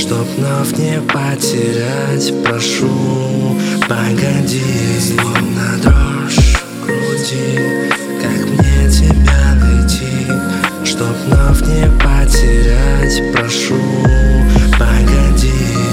Чтоб вновь не потерять, прошу, погоди. Словно дрожь в груди, как мне тебя найти? Чтоб вновь не потерять, прошу, погоди.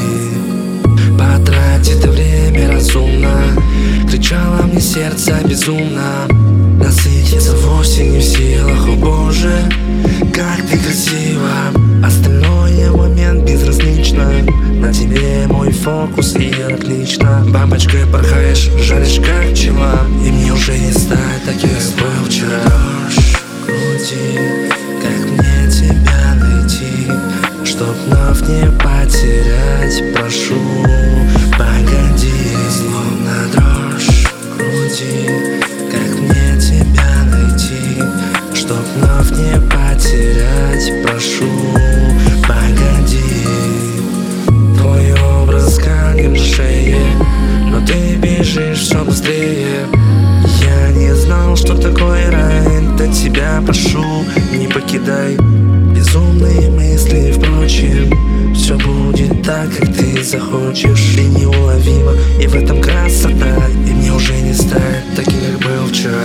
Потрать это время разумно, кричало мне сердце безумно. Насытиться вовсе не в силах, о боже, как ты красива. Остальное момент безразлично, на тебе мой фокус и отлично. Бабочкой порхаешь, жаришь как пчела, и мне уже не стать таким, как был вчера. Дрожь в груди, как мне тебя найти? Чтоб вновь не потерять, прошу, погоди. Словно дрожь в груди, как мне тебя найти? Чтоб вновь не потерять, прошу, погоди. Твой образ камнем на шее, но ты бежишь все быстрее. Я не знал, что такое рай, до тебя прошу, не покидай. Безумные мысли, впрочем, все будет так, как ты захочешь. Ты неуловима, и в этом красота, и мне уже не стать таким, как был вчера.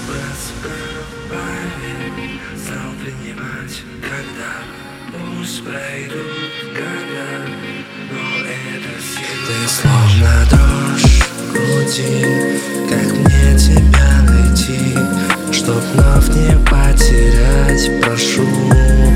Стал принимать, когда пусть пройдут года, но это сила. Ты словно дрожь в груди, как мне тебя найти? Чтоб вновь не потерять, прошу,